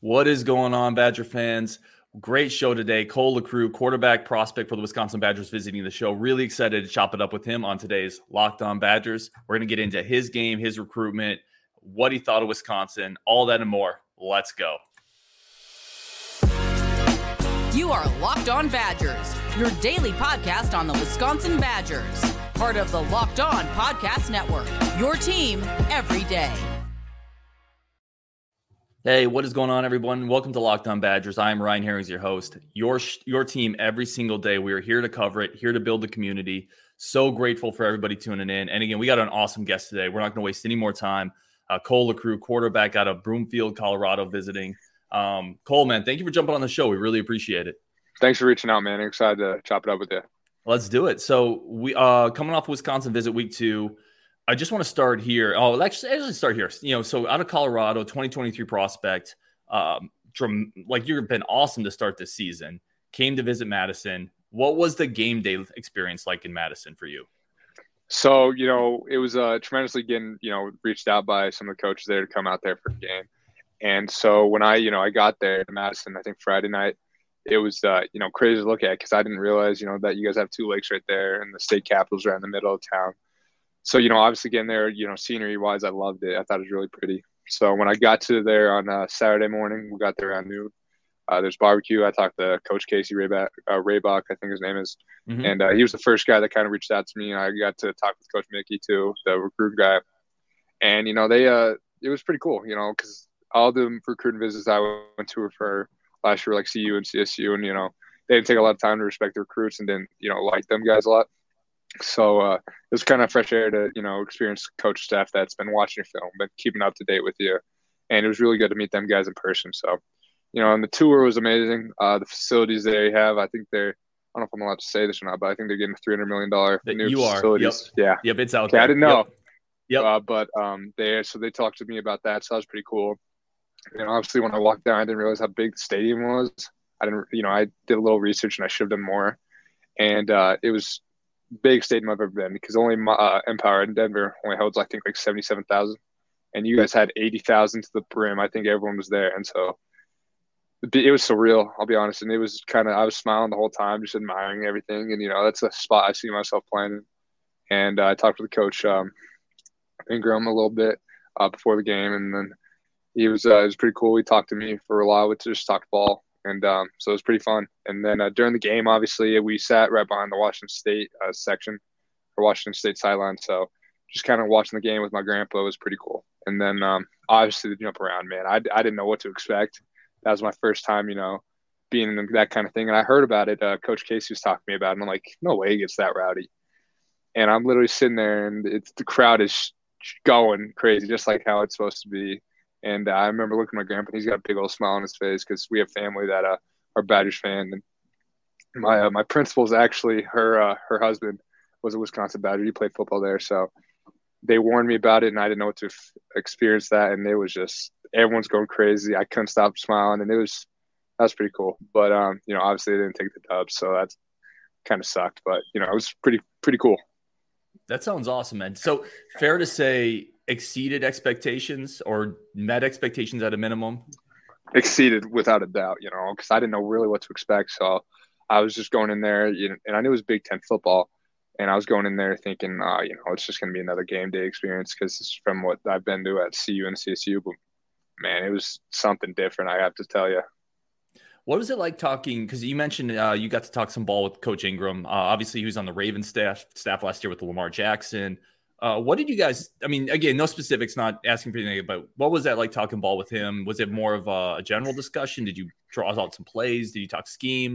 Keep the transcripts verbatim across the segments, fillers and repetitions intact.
What is going on, Badger fans? Great show today. Cole LaCrue, quarterback prospect for the Wisconsin Badgers, visiting the show. Really excited to chop it up with him on today's Locked On Badgers. We're going to get into his game, his recruitment, what he thought of Wisconsin, all that and more. Let's go. You are Locked On Badgers, your daily podcast on the Wisconsin Badgers. Part of the Locked On Podcast Network, your team every day. Hey, what is going on, everyone? Welcome to Locked On Badgers. I am Ryan Herrings, your host. Your your team every single day. We are here to cover it, here to build the community. So grateful for everybody tuning in. And again, we got an awesome guest today. We're not going to waste any more time. Uh, Cole LaCrue, quarterback out of Broomfield, Colorado, visiting. Um, Cole, man, thank you for jumping on the show. We really appreciate it. Thanks for reaching out, man. I'm excited to chop it up with you. Let's do it. So we uh coming off Wisconsin visit week two. I just want to start here. Oh, let's actually start here. You know, so out of Colorado, twenty twenty-three prospect, um, from, like you've been awesome to start this season. Came to visit Madison. What was the game day experience like in Madison for you? So, you know, it was uh, tremendously getting, you know, reached out by some of the coaches there to come out there for a game. And so when I, you know, I got there to Madison, I think Friday night, it was, uh, you know, crazy to look at because I didn't realize, you know, that you guys have two lakes right there and the state capitol's right in the middle of town. So, you know, obviously getting there, you know, scenery-wise, I loved it. I thought it was really pretty. So when I got to there on uh, Saturday morning, we got there around noon. Uh, there's barbecue. I talked to Coach Casey Rayback, uh, Raybach, I think his name is. Mm-hmm. And uh, he was the first guy that kind of reached out to me. And I got to talk with Coach Mickey, too, the recruit guy. And, you know, they uh, it was pretty cool, you know, because all the recruiting visits I went to were for last year, like C U and C S U. And, you know, they didn't take a lot of time to respect the recruits and didn't, you know, like them guys a lot. So uh, it was kind of fresh air to, you know, experience coach staff that's been watching your film, been keeping up to date with you. And it was really good to meet them guys in person. So, you know, and the tour was amazing. Uh, the facilities they have, I think they're, I don't know if I'm allowed to say this or not, but I think they're getting three hundred million dollars new you facilities. Are. Yep. Yeah. Yep, it's out okay, there. I didn't know. Yep. yep. Uh, but um, they, so they talked to me about that. So that was pretty cool. And obviously when I walked down, I didn't realize how big the stadium was. I didn't, you know, I did a little research and I should have done more. And uh, it was big stadium I've ever been because only my, uh, Empower in Denver only holds, I think, like seventy-seven thousand. And you guys had eighty thousand to the brim. I think everyone was there. And so it was surreal, I'll be honest. And it was kind of – I was smiling the whole time, just admiring everything. And, you know, that's a spot I see myself playing in. And uh, I talked with the coach, um, Ingram, a little bit uh, before the game. And then he was uh, – it was pretty cool. He talked to me for a while. We just talked ball. And um, so it was pretty fun. And then uh, during the game, obviously, we sat right behind the Washington State uh, section, or Washington State sideline. So just kind of watching the game with my grandpa was pretty cool. And then um, obviously the jump around, man. I, I didn't know what to expect. That was my first time, you know, being in that kind of thing. And I heard about it. Uh, Coach Casey was talking to me about it. And I'm like, no way it gets that rowdy. And I'm literally sitting there, and it's the crowd is going crazy, just like how it's supposed to be. And uh, I remember looking at my grandpa, and he's got a big old smile on his face because we have family that uh, are Badgers fan. And my uh, my principal's actually, her uh, her husband was a Wisconsin Badger. He played football there. So they warned me about it, and I didn't know what to f- experience that. And it was just – everyone's going crazy. I couldn't stop smiling, and it was – that was pretty cool. But, um, you know, obviously they didn't take the dub, so that kind of sucked. But, you know, it was pretty pretty cool. That sounds awesome, man. So fair to say – exceeded expectations or met expectations at a minimum? Exceeded without a doubt, you know, because I didn't know really what to expect. So I was just going in there, you know, and I knew it was Big Ten football, and I was going in there thinking, uh, you know, it's just going to be another game day experience because it's from what I've been to at C U and C S U. But man, it was something different, I have to tell you. What was it like talking? Because you mentioned uh, you got to talk some ball with Coach Ingram. Uh, obviously, he was on the Ravens staff staff last year with Lamar Jackson. Uh, what did you guys – I mean, again, no specifics, not asking for anything, but what was that like talking ball with him? Was it more of a, a general discussion? Did you draw out some plays? Did you talk scheme?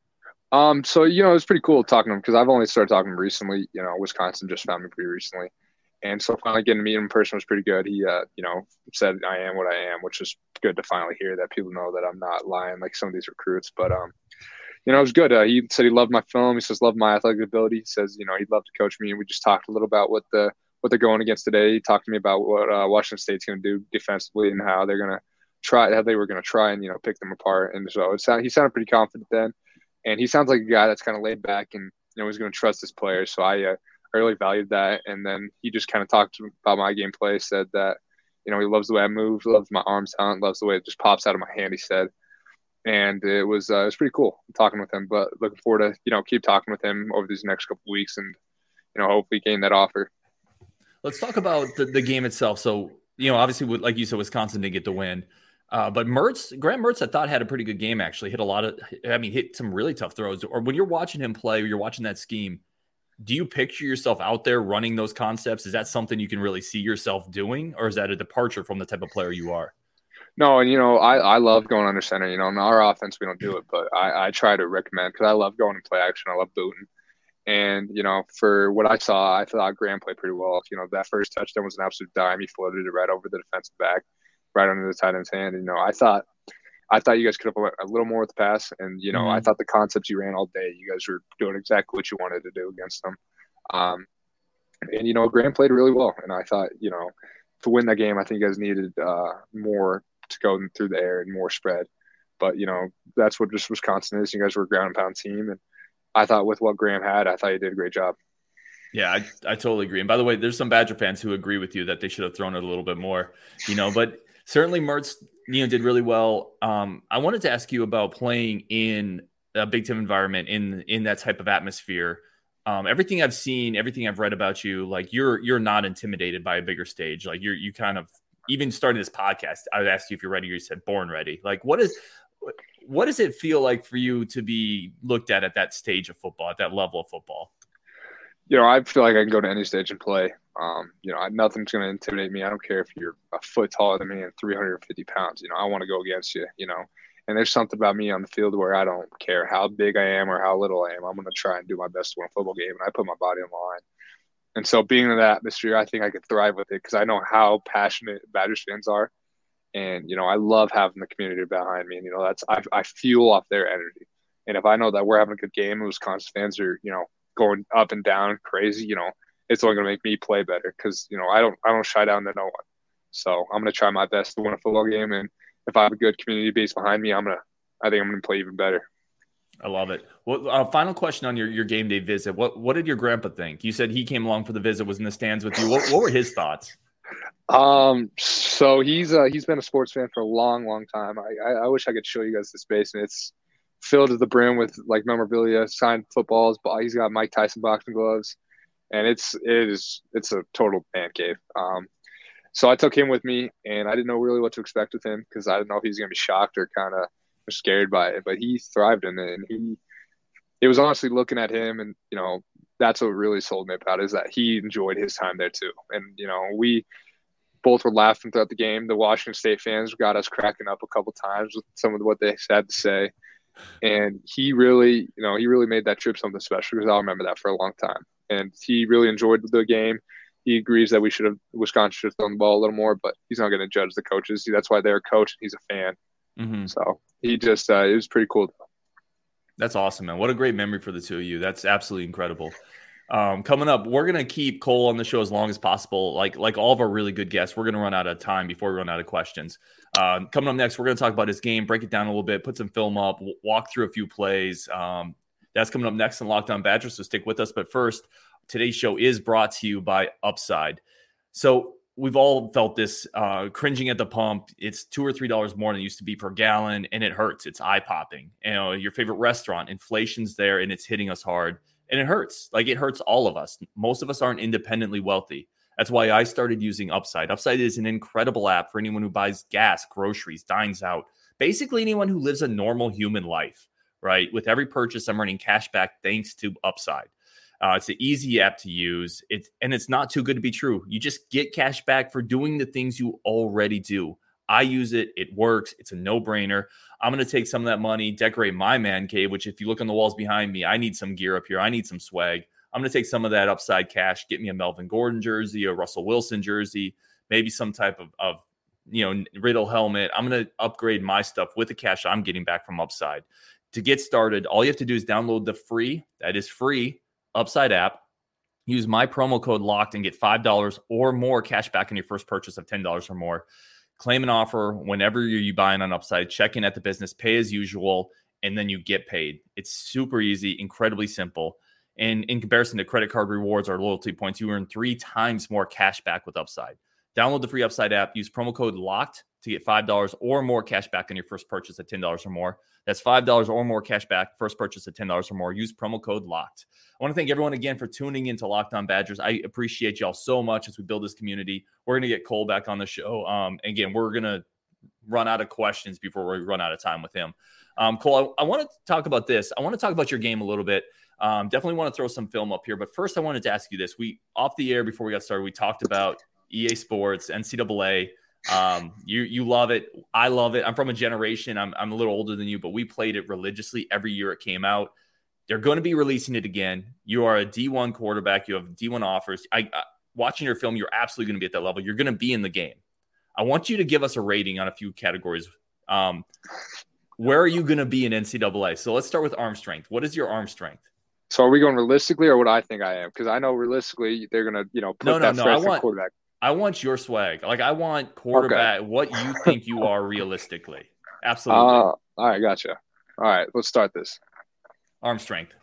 Um, so, you know, it was pretty cool talking to him because I've only started talking to him recently. You know, Wisconsin just found me pretty recently. And so finally getting to meet him in person was pretty good. He, uh, you know, said I am what I am, which is good to finally hear that people know that I'm not lying like some of these recruits. But, um, you know, it was good. Uh, he said he loved my film. He says, loved my athletic ability. He says, you know, he'd love to coach me. And we just talked a little about what the what they're going against today. He talked to me about what uh, Washington State's going to do defensively and how they're going to try, how they were going to try and, you know, pick them apart. And so it sound, he sounded pretty confident then. And he sounds like a guy that's kind of laid back and, you know, he's going to trust his players. So I, uh, I really valued that. And then he just kind of talked about my gameplay, said that, You know, he loves the way I move, loves my arm talent, loves the way it just pops out of my hand, he said. And it was uh, it was pretty cool talking with him, but looking forward to, you know, keep talking with him over these next couple of weeks and, you know, hopefully gain that offer. Let's talk about the, the game itself. So, you know, obviously, like you said, Wisconsin didn't get the win. Uh, but Mertz, Graham Mertz, I thought had a pretty good game, actually. Hit a lot of, I mean, hit some really tough throws. Or when you're watching him play, or you're watching that scheme, do you picture yourself out there running those concepts? Is that something you can really see yourself doing? Or is that a departure from the type of player you are? No, and, you know, I, I love going under center. You know, in our offense, we don't do it, but I, I try to recommend because I love going and play action. I love booting. And, you know, for what I saw, I thought Graham played pretty well. You know, that first touchdown was an absolute dime. He floated it right over the defensive back, right under the tight end's hand. And, you know, I thought I thought you guys could have went a little more with the pass. And, you know, mm-hmm. I thought the concepts you ran all day, you guys were doing exactly what you wanted to do against them. Um, and, you know, Graham played really well. And I thought, you know, to win that game, I think you guys needed uh, more to go through the air and more spread. But, you know, that's what just Wisconsin is. You guys were a ground and pound team. And I thought with what Graham had, I thought he did a great job. Yeah, I, I totally agree. And by the way, there's some Badger fans who agree with you that they should have thrown it a little bit more, you know, but certainly Mertz, you know, did really well. Um, I wanted to ask you about playing in a Big Ten environment in, in that type of atmosphere. Um, everything I've seen, everything I've read about you, like you're, you're not intimidated by a bigger stage. Like you're, you kind of, even starting this podcast, I asked you if you're ready. You said born ready. Like what is, what does it feel like for you to be looked at at that stage of football, at that level of football? You know, I feel like I can go to any stage and play. Um, you know, nothing's going to intimidate me. I don't care if you're a foot taller than me and three hundred fifty pounds. You know, I want to go against you, you know. And there's something about me on the field where I don't care how big I am or how little I am. I'm going to try and do my best to win a football game, and I put my body on the line. And so being in that atmosphere, I think I could thrive with it because I know how passionate Badgers fans are. And, you know, I love having the community behind me. And, you know, that's I, I fuel off their energy. And if I know that we're having a good game and Wisconsin fans are, you know, going up and down crazy, you know, it's only going to make me play better because, you know, I don't I don't shy down to no one. So I'm going to try my best to win a football game. And if I have a good community base behind me, I'm going to I think I'm going to play even better. I love it. Well, uh, final question on your, your game day visit. What what did your grandpa think? You said he came along for the visit, was in the stands with you. What, what were his thoughts? Um, so he's uh, he's been a sports fan for a long, long time. I, I, I wish I could show you guys this basement. It's filled to the brim with like memorabilia, signed footballs. He's got Mike Tyson boxing gloves, and it's it is it's a total man cave. Um, so I took him with me, and I didn't know really what to expect with him because I didn't know if he was gonna be shocked or kind of scared by it. But he thrived in it, and he it was honestly looking at him, and you know that's what really sold me about it, is that he enjoyed his time there too, and you know we. Both were laughing throughout the game. The Washington State fans got us cracking up a couple times with some of what they had to say. And he really, you know, he really made that trip something special because I'll remember that for a long time. And he really enjoyed the game. He agrees that we should have, Wisconsin should have thrown the ball a little more, but he's not going to judge the coaches. That's why they're a coach. He's a fan. Mm-hmm. So he just, uh, it was pretty cool. That's awesome, man. What a great memory for the two of you. That's absolutely incredible. Um, coming up, we're going to keep Cole on the show as long as possible. Like like all of our really good guests, we're going to run out of time before we run out of questions. Um, coming up next, we're going to talk about his game, break it down a little bit, put some film up, w- walk through a few plays. Um, that's coming up next on Locked On Badgers, so stick with us. But first, today's show is brought to you by Upside. So we've all felt this uh, cringing at the pump. It's two or three dollars more than it used to be per gallon, and it hurts. It's eye-popping. You know, your favorite restaurant, inflation's there, and it's hitting us hard. And it hurts. Like it hurts all of us. Most of us aren't independently wealthy. That's why I started using Upside. Upside is an incredible app for anyone who buys gas, groceries, dines out. Basically anyone who lives a normal human life, right? With every purchase, I'm earning cash back thanks to Upside. Uh, it's an easy app to use. It's, and it's not too good to be true. You just get cash back for doing the things you already do. I use it. It works. It's a no-brainer. I'm going to take some of that money, decorate my man cave, which if you look on the walls behind me, I need some gear up here. I need some swag. I'm going to take some of that Upside cash, get me a Melvin Gordon jersey, a Russell Wilson jersey, maybe some type of, of you know, Riddle helmet. I'm going to upgrade my stuff with the cash I'm getting back from Upside. To get started, all you have to do is download the free, that is free, Upside app. Use my promo code LOCKED and get five dollars or more cash back on your first purchase of ten dollars or more. Claim an offer whenever you're buying on Upside, check in at the business, pay as usual, and then you get paid. It's super easy, incredibly simple. And in comparison to credit card rewards or loyalty points, you earn three times more cash back with Upside. Download the free Upside app. Use promo code LOCKED to get five dollars or more cash back on your first purchase at ten dollars or more. That's five dollars or more cash back, first purchase at ten dollars or more. Use promo code LOCKED. I want to thank everyone again for tuning into Locked On Badgers. I appreciate y'all so much as we build this community. We're going to get Cole back on the show. Um, again, we're going to run out of questions before we run out of time with him. Um, Cole, I, I want to talk about this. I want to talk about your game a little bit. Um, definitely want to throw some film up here. But first, I wanted to ask you this. We, off the air before we got started, we talked about E A Sports, N C double A. Um, you you love it. I love it. I'm from a generation. I'm I'm a little older than you, but we played it religiously every year it came out. They're going to be releasing it again. You are a D one quarterback. You have D one offers. I, I watching your film, you're absolutely going to be at that level. You're going to be in the game. I want you to give us a rating on a few categories. Um, where are you going to be in N C double A? So let's start with arm strength. What is your arm strength? So are we going realistically or what I think I am? Because I know realistically they're going to, you know, put no, no, that no. freshman I want, quarterback. I want your swag. Like I want quarterback, okay. What you think you are realistically. Absolutely. Uh, all right, gotcha. All right, let's start this. Arm strength.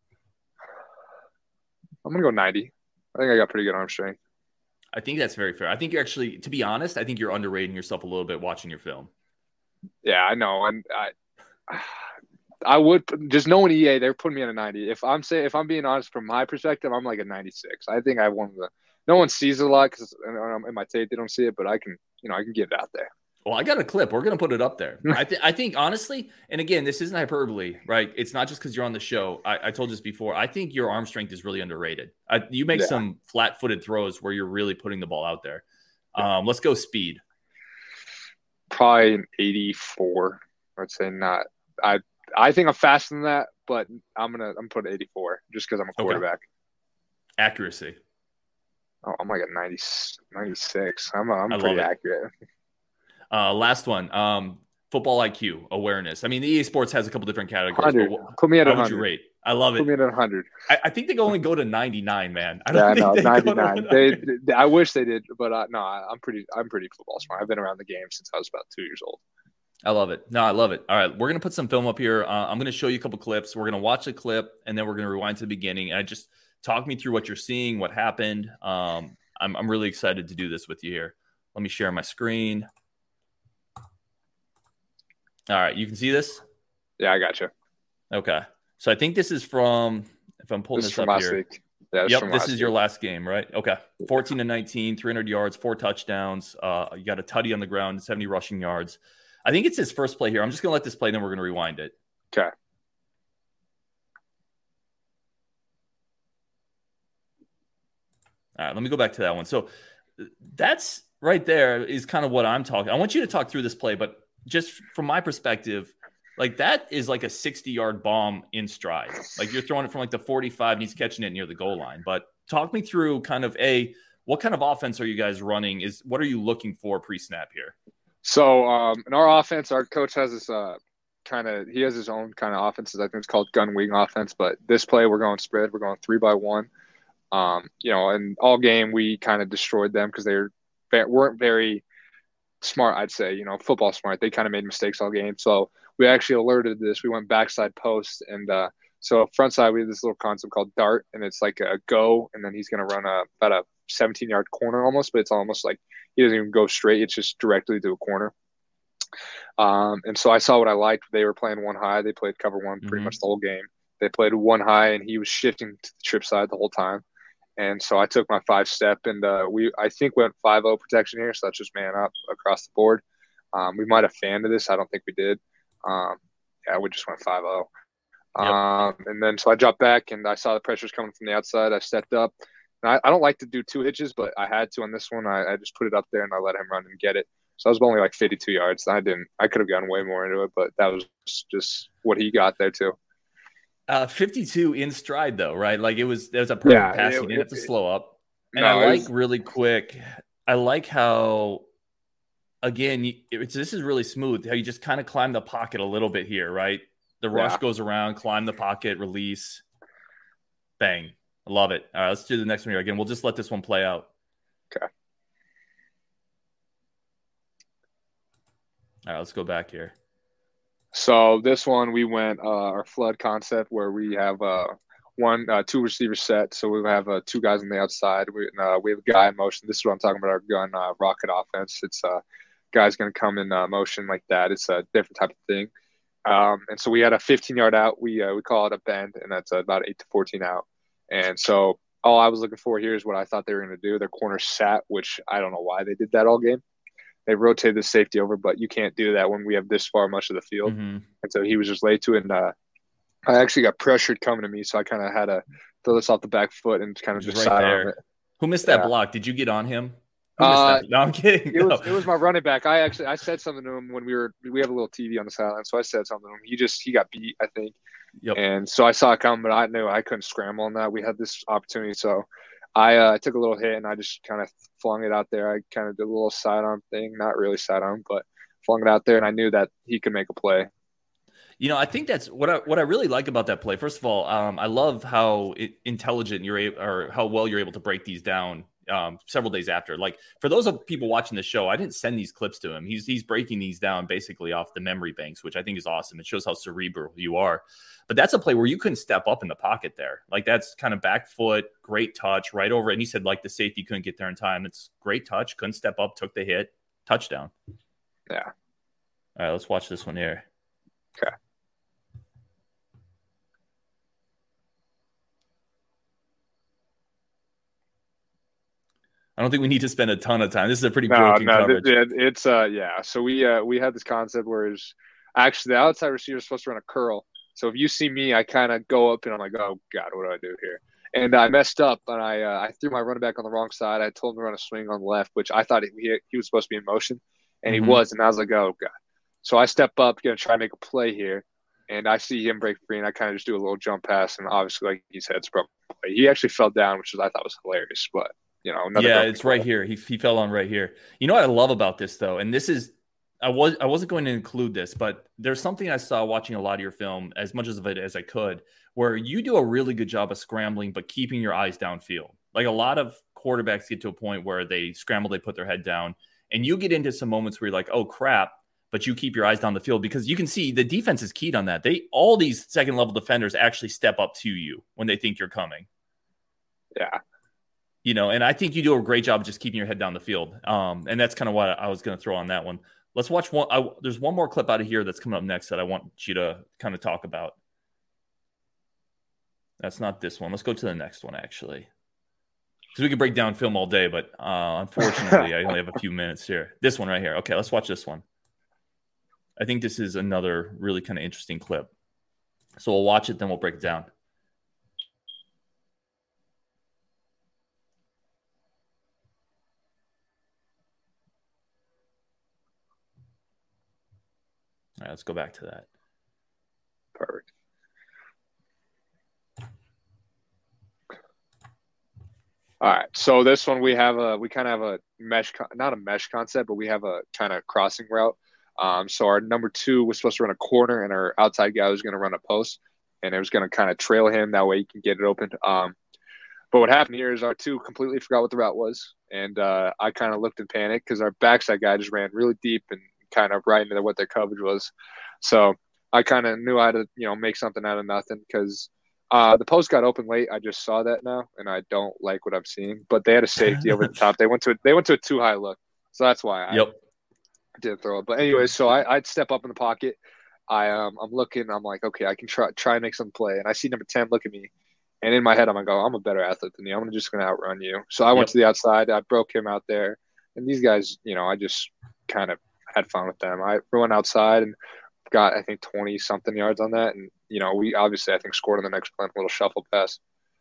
I'm going to go ninety. I think I got pretty good arm strength. I think that's very fair. I think you're actually, to be honest, I think you're underrating yourself a little bit watching your film. Yeah, I know. And I I would just knowing E A, they're putting me at a ninety. If I'm saying, if I'm being honest from my perspective, I'm like a ninety-six. I think I have one of the, no one sees it a lot because in my tape, they don't see it, but I can, you know, I can get it out there. Well, I got a clip. We're going to put it up there. I, th- I think, honestly, and again, this isn't hyperbole, right? It's not just because you're on the show. I, I told you this before. I think your arm strength is really underrated. I, you make yeah. some flat-footed throws where you're really putting the ball out there. Um, let's go speed. Probably an eighty-four. I'd say not. I I think I'm faster than that, but I'm gonna I'm putting eighty-four just because I'm a quarterback. Okay. Accuracy. Oh, I'm like a ninety, ninety-six. I'm a, I'm I pretty accurate. Uh, last one, um, football I Q, awareness. I mean, the E A Sports has a couple different categories. one hundred. Put me at one hundred. How would you rate? I love it. Put me at one hundred. I, I think they can only go to ninety-nine, man. I don't yeah, think no, ninety-nine. They, they, I wish they did, but uh, no, I'm pretty, I'm pretty football smart. I've been around the game since I was about two years old. I love it. No, I love it. All right, we're gonna put some film up here. Uh, I'm gonna show you a couple clips. We're gonna watch a clip, and then we're gonna rewind to the beginning. And I just talk me through what you're seeing, what happened. Um, I'm, I'm really excited to do this with you here. Let me share my screen. All right, you can see this? Yeah, I got you. Okay. So I think this is from, if I'm pulling this, this up here. Week. Yeah, yep, this is week. Your last game, right? Okay. fourteen to nineteen, three hundred yards, four touchdowns. Uh, you got a tutty on the ground, seventy rushing yards. I think it's his first play here. I'm just going to let this play, then we're going to rewind it. Okay. All right, let me go back to that one. So that's right there is kind of what I'm talking. I want you to talk through this play, but just from my perspective, like that is like a sixty-yard bomb in stride. Like you're throwing it from like the forty-five and he's catching it near the goal line. But talk me through kind of a, what kind of offense are you guys running? Is what are you looking for pre-snap here? So um, in our offense, our coach has this uh, kind of, he has his own kind of offenses. I think it's called gun wing offense. But this play, we're going spread. We're going three by one. Um, you know, and all game we kind of destroyed them because they were, weren't very smart, I'd say, you know, football smart. They kind of made mistakes all game. So we actually alerted this. We went backside post. And uh, so front side, we have this little concept called dart. And it's like a go. And then he's going to run a, about a seventeen-yard corner almost. But it's almost like he doesn't even go straight. It's just directly to a corner. Um, and so I saw what I liked. They were playing one high. They played cover one pretty mm-hmm. much the whole game. They played one high, and he was shifting to the trip side the whole time. And so I took my five step and uh, we, I think went five oh protection here. So that's just man up across the board. Um, we might've fanned to this. I don't think we did. Um, yeah, we just went five oh. Yep. Um, and then, so I dropped back and I saw the pressures coming from the outside. I stepped up and I, I don't like to do two hitches, but I had to on this one. I, I just put it up there and I let him run and get it. So I was only like fifty-two yards. I didn't, I could have gotten way more into it, but that was just what he got there too. Uh, fifty-two in stride though, right? Like it was, there's a perfect yeah, pass. It, you didn't have to slow up. And no, I like was, really quick. I like how, again, you, it's, this is really smooth. How you just kind of climb the pocket a little bit here, right? The rush yeah. goes around, climb the pocket, release, bang. I love it. All right, let's do the next one here. Again, we'll just let this one play out. Okay. All right, let's go back here. So this one we went uh, our flood concept where we have uh, one, uh, two receivers set. So we have uh, two guys on the outside. We uh, we have a guy in motion. This is what I'm talking about. Our gun uh, rocket offense. It's uh, guys going to come in uh, motion like that. It's a different type of thing. Um, and so we had a fifteen yard out. We uh, we call it a bend, and that's uh, about eight to fourteen out. And so all I was looking for here is what I thought they were going to do. Their corner sat, which I don't know why they did that all game. They rotated the safety over, but you can't do that when we have this far much of the field. Mm-hmm. And so he was just late to it. And uh, I actually got pressured coming to me, so I kind of had to throw this off the back foot and kind of just right side there. on it. Who missed that yeah. block? Did you get on him? Who uh, no, I'm kidding. It, no. was, it was my running back. I actually I said something to him when we were we have a little T V on the sideline, so I said something to him. He just he got beat, I think. Yep. And so I saw it coming, but I knew I couldn't scramble on that. We had this opportunity, so I uh, took a little hit and I just kind of flung it out there. I kind of did a little sidearm thing, not really sidearm, but flung it out there, and I knew that he could make a play. You know, I think that's what I what I really like about that play. First of all, um, I love how it, intelligent you're able, or how well you're able to break these down um, several days after. Like for those of people watching the show, I didn't send these clips to him. He's he's breaking these down basically off the memory banks, which I think is awesome. It shows how cerebral you are. But that's a play where you couldn't step up in the pocket there. Like that's kind of back foot, great touch right over it. And he said like the safety couldn't get there in time. It's great touch, couldn't step up, took the hit, touchdown. Yeah. All right, let's watch this one here. Okay. I don't think we need to spend a ton of time. This is a pretty no, broken no, coverage. It, it's uh, yeah. So we uh, we had this concept where it's actually the outside receiver is supposed to run a curl. So if you see me, I kind of go up and I'm like, oh God, what do I do here? And I messed up and I uh, I threw my running back on the wrong side. I told him to run a swing on the left, which I thought he he was supposed to be in motion, and mm-hmm. he was. And I was like, oh God. So I step up, gonna try to make a play here, and I see him break free, and I kind of just do a little jump pass, and obviously, like he said, it's a broken play. He actually fell down, which was, I thought was hilarious, but. You know, yeah, it's play. Right here. He he fell on right here. You know what I love about this though, and this is I was I wasn't going to include this, but there's something I saw watching a lot of your film, as much of it as I could, where you do a really good job of scrambling, but keeping your eyes downfield. Like a lot of quarterbacks get to a point where they scramble, they put their head down, and you get into some moments where you're like, oh crap, but you keep your eyes down the field because you can see the defense is keyed on that. They all these second level defenders actually step up to you when they think you're coming. Yeah. You know, and I think you do a great job of just keeping your head down the field. Um, and that's kind of what I was going to throw on that one. Let's watch one. I, there's one more clip out of here that's coming up next that I want you to kind of talk about. That's not this one. Let's go to the next one, actually. Because we could break down film all day, but uh, unfortunately, I only have a few minutes here. This one right here. Okay, let's watch this one. I think this is another really kind of interesting clip. So we'll watch it, then we'll break it down. All right, let's go back to that. Perfect. All right, so this one we have a we kind of have a mesh, not a mesh concept, but we have a kind of crossing route. Um, so our number two was supposed to run a corner, and our outside guy was going to run a post, and it was going to kind of trail him. That way he can get it open. Um, but what happened here is our two completely forgot what the route was, and uh, I kind of looked in panic because our backside guy just ran really deep and kind of right into what their coverage was. So I kind of knew I had to, you know, make something out of nothing because uh, the post got open late. I just saw that now, and I don't like what I'm seeing. But they had a safety over the top. They went to a, they went to a too high look, so that's why I yep. didn't throw it. But anyways, so I, I'd step up in the pocket. I um I'm looking. I'm like, okay, I can try try and make some play. And I see number ten look at me, and in my head I'm like, oh, I'm a better athlete than you. I'm just gonna outrun you. So I yep. went to the outside. I broke him out there, and these guys, you know, I just kind of had fun with them. I went outside and got, I think, twenty something yards on that. And, you know, we obviously, I think, scored on the next play, a little shuffle pass.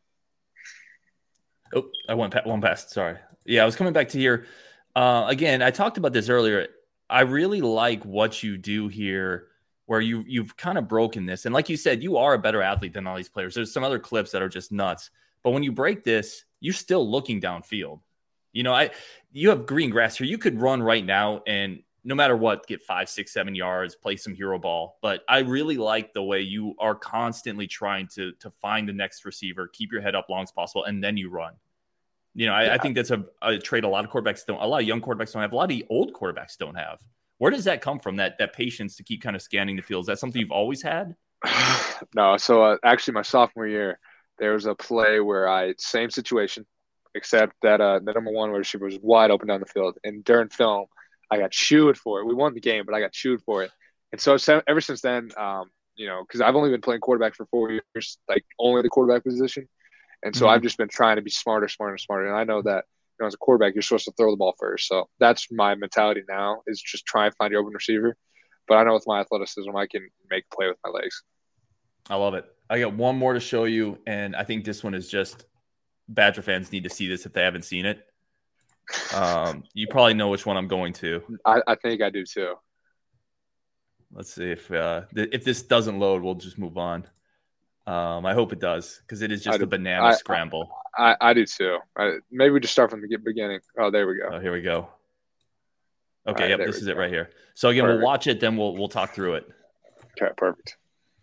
Oh, I went one past. Sorry. Yeah, I was coming back to here. Uh, again, I talked about this earlier. I really like what you do here where you, you've kind of broken this. And like you said, you are a better athlete than all these players. There's some other clips that are just nuts. But when you break this, you're still looking downfield. You know, I you have green grass here. You could run right now and no matter what, get five, six, seven yards, play some hero ball. But I really like the way you are constantly trying to to find the next receiver, keep your head up long as possible, and then you run. You know, I, yeah. I think that's a, a trait a lot of quarterbacks don't, a lot of young quarterbacks don't have, a lot of old quarterbacks don't have. Where does that come from, that that patience to keep kind of scanning the field? Is that something you've always had? No. So uh, actually my sophomore year, there was a play where I same situation, except that uh, the number one receiver was wide open down the field, and during film, I got chewed for it. We won the game, but I got chewed for it, and so ever since then, um, you know, because I've only been playing quarterback for four years, like only the quarterback position, and so mm-hmm. I've just been trying to be smarter, smarter, smarter, and I know that. You know, as a quarterback, you're supposed to throw the ball first. So that's my mentality now is just try and find your open receiver. But I know with my athleticism, I can make a play with my legs. I love it. I got one more to show you, and I think this one is just Badger fans need to see this if they haven't seen it. Um, you probably know which one I'm going to. I, I think I do too. Let's see if uh, th- if this doesn't load, we'll just move on. Um, I hope it does because it is just do, a banana I, scramble. I, I do too. I, maybe we just start from the beginning. Oh, there we go. Oh, here we go. Okay, right, yep, this is go. it right here. So again, perfect. We'll watch it, then we'll we'll talk through it. Okay, perfect.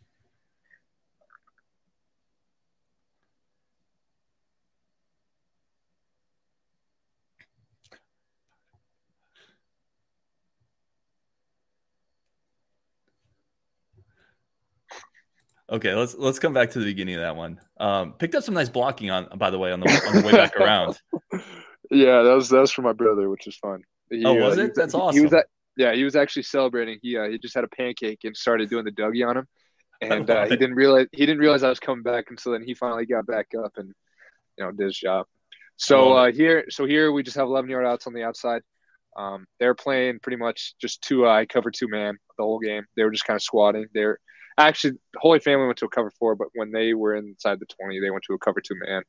Okay, let's let's come back to the beginning of that one. Um, picked up some nice blocking on, by the way, on the on the way back around. Yeah, that was that was for my brother, which is fun. He, oh, was uh, it? That's he, awesome. He was at, yeah, he was actually celebrating. He uh, he just had a pancake and started doing the Dougie on him, and uh, he didn't realize he didn't realize I was coming back until then. He finally got back up and you know did his job. So uh, here, so here we just have eleven yard outs on the outside. Um, they're playing pretty much just two eye cover two man the whole game. They were just kind of squatting. They're Actually, the Holy Family went to a cover four, but when they were inside the twenty, they went to a cover two man.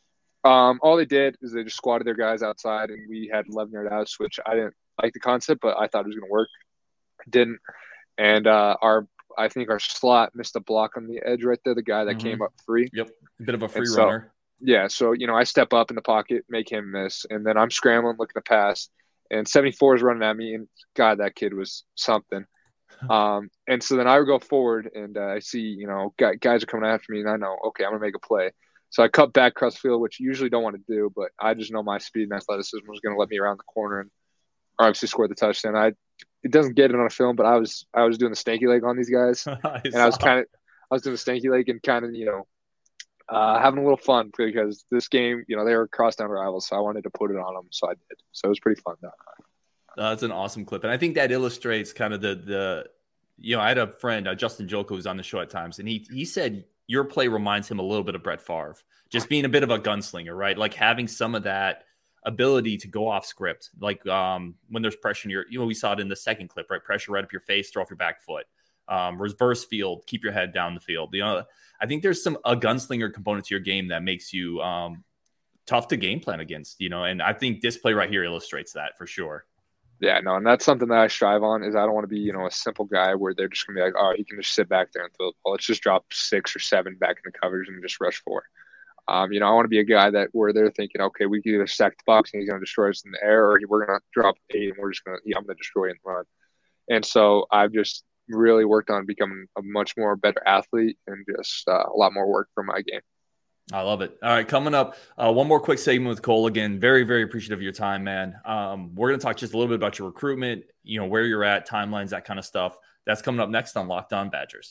Um, all they did is they just squatted their guys outside, and we had eleven yard outs, which I didn't like the concept, but I thought it was going to work. It didn't. And uh, our, I think our slot missed a block on the edge right there, the guy that mm-hmm. came up free. Yep, a bit of a free so, runner. Yeah, so, you know, I step up in the pocket, make him miss, and then I'm scrambling, looking to pass, and seventy-four is running at me, and God, that kid was something. Um, and so then I would go forward and uh, I see, you know, guys are coming after me and I know, okay, I'm going to make a play. So I cut back across the field, which you usually don't want to do, but I just know my speed and athleticism was going to let me around the corner and obviously score the touchdown. I, it doesn't get it on a film, but I was, I was doing the stanky leg on these guys I and I was kind of, I was doing the stanky leg and kind of, you know, uh, having a little fun because this game, you know, they were crosstown rivals. So I wanted to put it on them. So I did. So it was pretty fun though. Uh, that's an awesome clip. And I think that illustrates kind of the, the you know, I had a friend, uh, Justin Joko, who's on the show at times, and he he said your play reminds him a little bit of Brett Favre, just being a bit of a gunslinger, right? Like having some of that ability to go off script. Like um, when there's pressure in your, you know, we saw it in the second clip, right? Pressure right up your face, throw off your back foot. Um, reverse field, keep your head down the field. You know, I think there's some a gunslinger component to your game that makes you um, tough to game plan against, you know, and I think this play right here illustrates that for sure. Yeah, no, and that's something that I strive on is I don't want to be, you know, a simple guy where they're just going to be like, oh, he can just sit back there and throw the ball. Let's just drop six or seven back in the coverage and just rush four. Um, you know, I want to be a guy that where they're thinking, okay, we can either stack the box and he's going to destroy us in the air or we're going to drop eight and we're just going to, I'm going to destroy and run. And so I've just really worked on becoming a much more better athlete and just uh, a lot more work for my game. I love it. All right, coming up, uh, one more quick segment with Cole. Again, very, very appreciative of your time, man. Um, we're going to talk just a little bit about your recruitment, you know, where you're at, timelines, that kind of stuff. That's coming up next on Locked On Badgers.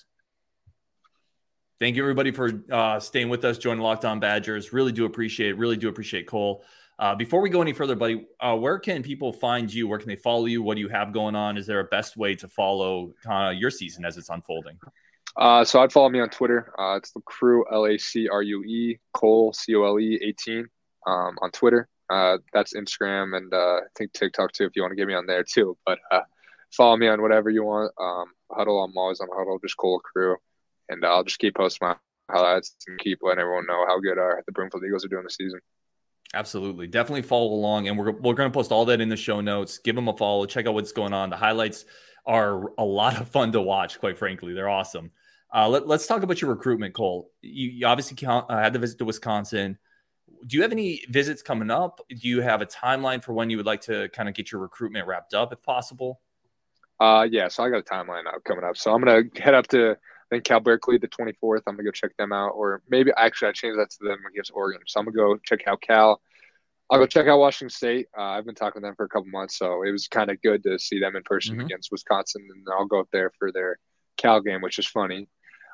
Thank you, everybody, for uh, staying with us, joining Locked On Badgers. Really do appreciate it. Really do appreciate Cole. Uh, before we go any further, buddy, uh, where can people find you? Where can they follow you? What do you have going on? Is there a best way to follow uh, your season as it's unfolding? Uh, so I'd follow me on Twitter. Uh, it's the Crew, L A C R U E, Cole, C O L E, eighteen um, on Twitter. Uh, that's Instagram and uh, I think TikTok too if you want to get me on there too. But uh, follow me on whatever you want. Um, Huddle, I'm always on Huddle, just Cole Crew. And uh, I'll just keep posting my highlights and keep letting everyone know how good our, the Broomfield Eagles are doing this season. Absolutely. Definitely follow along. And we're, we're going to post all that in the show notes. Give them a follow. Check out what's going on. The highlights are a lot of fun to watch, quite frankly. They're awesome. Uh, let, let's talk about your recruitment, Cole. You, you obviously count, uh, had to visit to Wisconsin. Do you have any visits coming up? Do you have a timeline for when you would like to kind of get your recruitment wrapped up, if possible? Uh, yeah, so I got a timeline out coming up. So I'm going to head up to, I think, Cal Berkeley the twenty-fourth. I'm going to go check them out. Or maybe, actually, I changed that to them against Oregon. So I'm going to go check out Cal. I'll go check out Washington State. Uh, I've been talking to them for a couple months, so it was kind of good to see them in person mm-hmm. against Wisconsin. And I'll go up there for their Cal game, which is funny.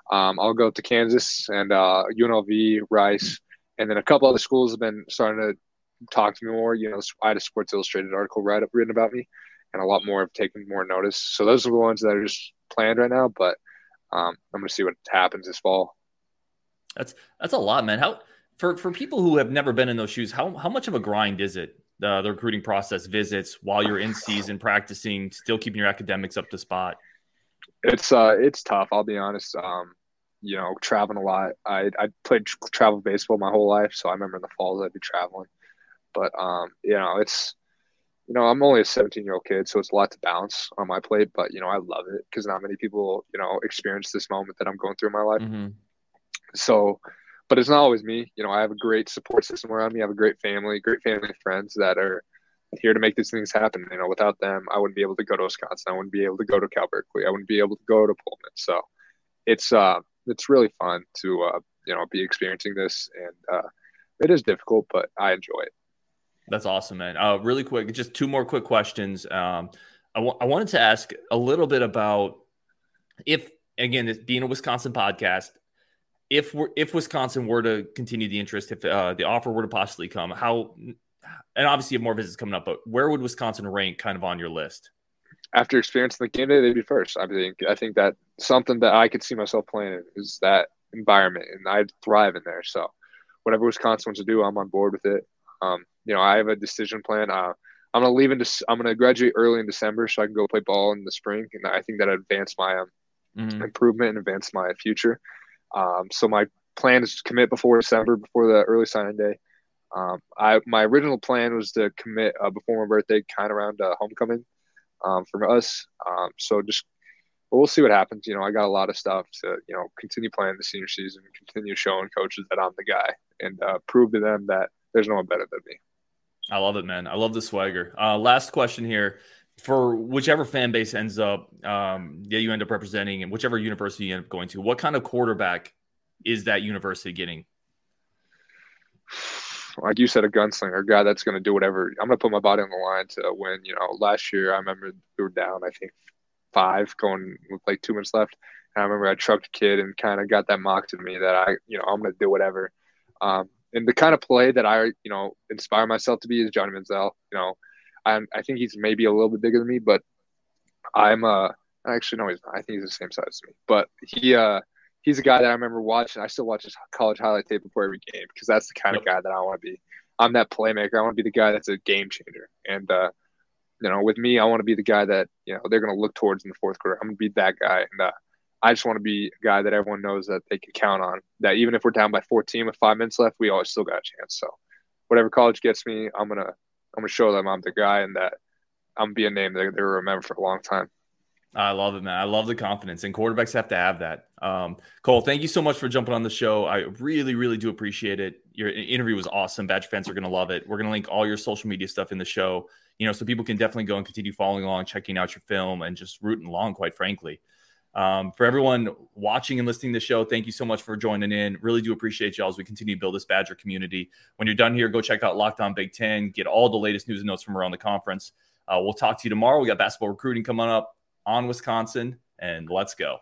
Um, I'll go to Kansas and uh, U N L V, Rice, and then a couple other schools have been starting to talk to me more. You know, I had a Sports Illustrated article write up written about me, and a lot more have taken more notice. So those are the ones that are just planned right now. But um, I'm going to see what happens this fall. That's that's a lot, man. How for for people who have never been in those shoes, how how much of a grind is it? The, the recruiting process, visits while you're in season, practicing, still keeping your academics up to spot. It's uh, it's tough. I'll be honest. Um, you know, traveling a lot. I I played travel baseball my whole life, so I remember in the falls I'd be traveling. But um, you know, it's you know, I'm only a seventeen year old kid, so it's a lot to balance on my plate. But you know, I love it because not many people you know experience this moment that I'm going through in my life. Mm-hmm. So, but it's not always me. You know, I have a great support system around me. I have a great family, great family and friends that are here to make these things happen. You know, without them, I wouldn't be able to go to Wisconsin. I wouldn't be able to go to Cal Berkeley. I wouldn't be able to go to Pullman. So it's, uh, it's really fun to, uh, you know, be experiencing this, and uh, it is difficult, but I enjoy it. That's awesome, man. Uh, really quick, just two more quick questions. Um, I, w- I wanted to ask a little bit about if, again, this being a Wisconsin podcast, if we're, if Wisconsin were to continue the interest, if uh, the offer were to possibly come, how, and obviously you have more visits coming up, but where would Wisconsin rank kind of on your list? After experiencing the game day, they'd be first. I think, I think that something that I could see myself playing in is that environment, and I'd thrive in there. So whatever Wisconsin wants to do, I'm on board with it. Um, you know, I have a decision plan. Uh, I'm going to leave in, De- I'm going to graduate early in December so I can go play ball in the spring. And I think that advance my um, mm-hmm. improvement and advance my future. Um, so my plan is to commit before December, before the early signing day. Um, I my original plan was to commit uh, before my birthday, kind of around uh, homecoming um, for us. Um, so just but we'll see what happens. You know, I got a lot of stuff to you know continue playing the senior season, continue showing coaches that I'm the guy, and uh, prove to them that there's no one better than me. I love it, man. I love the swagger. Uh, last question here. For whichever fan base ends up, um, yeah, you end up representing, and whichever university you end up going to, what kind of quarterback is that university getting? Like you said, a gunslinger, a guy that's going to do whatever. I'm going to put my body on the line to win. You know, last year I remember we were down, I think, five going with like two minutes left. And I remember I trucked a kid and kind of got that mock to me that I, you know, I'm going to do whatever. Um, and the kind of play that I, you know, inspire myself to be is Johnny Manziel. You know, I'm, I think he's maybe a little bit bigger than me, but I'm uh actually no, he's not. I think he's the same size as me. But he uh he's a guy that I remember watching. I still watch his college highlight tape before every game because that's the kind of guy that I want to be. I'm that playmaker. I want to be the guy that's a game changer. And uh, you know, with me, I want to be the guy that you know they're going to look towards in the fourth quarter. I'm going to be that guy, and uh, I just want to be a guy that everyone knows that they can count on. That even if we're down by fourteen with five minutes left, we always still got a chance. So whatever college gets me, I'm gonna I'm gonna show them I'm the guy, and that I'm gonna be a name that they remember for a long time. I love it, man. I love the confidence, and quarterbacks have to have that. Um, Cole, thank you so much for jumping on the show. I really, really do appreciate it. Your interview was awesome. Badger fans are going to love it. We're going to link all your social media stuff in the show, you know, so people can definitely go and continue following along, checking out your film, and just rooting along, quite frankly. Um, for everyone watching and listening to the show, thank you so much for joining in. Really do appreciate y'all as we continue to build this Badger community. When you're done here, go check out Locked On Big Ten, get all the latest news and notes from around the conference. Uh, we'll talk to you tomorrow. We got basketball recruiting coming up on Wisconsin, and let's go.